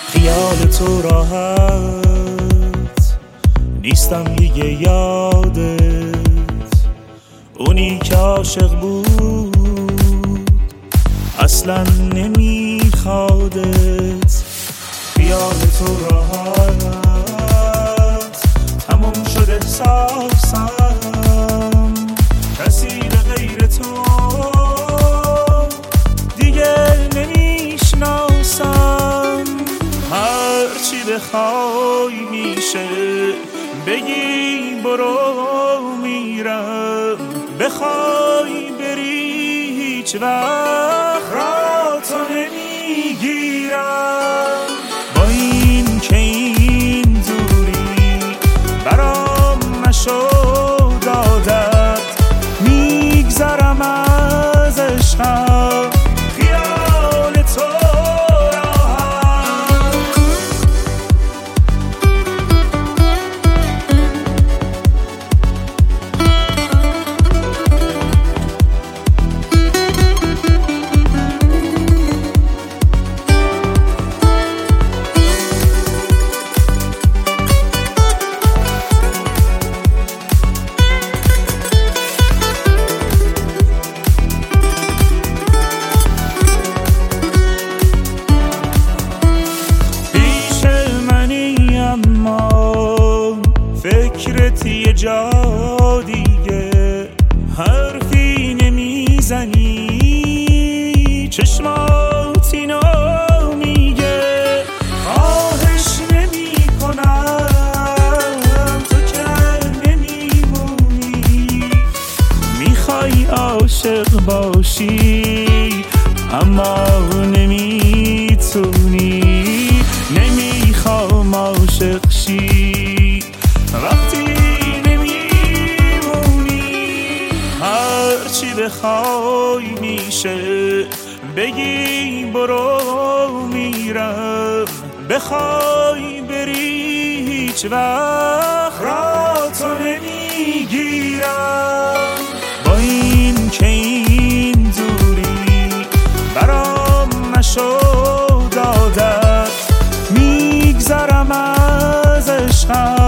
خیال تو راحت نیستم دیگه یادت، اونی که عاشق بود اصلا نمیخوادت. خیال تو راحت تموم شد احساسم، کسی به غیر تو دیگه نمیشناسم. هرچی بخوای میشه بگی برو میرم، بخوای بری هیچ وقت را تو نمیگیرم. با این که این دوری برام نشد عادت، میگذرم از عشقم خیال تو فکرت یه جا دیگه، حرفی نمیزنی چشمات اینو میگه. خواهش نمی کنم تو که نمیمونی، میخوای عاشق باشی اما نمیتونی. نمیخوام عاشق شی وقتی نمیمونی، هرچی بخوای میشه بگی برو میرم، بخوای بری هیچ وقت را تو نمیگیرم. با این که این دوری برام نشد عادت، میگذرم از عشقم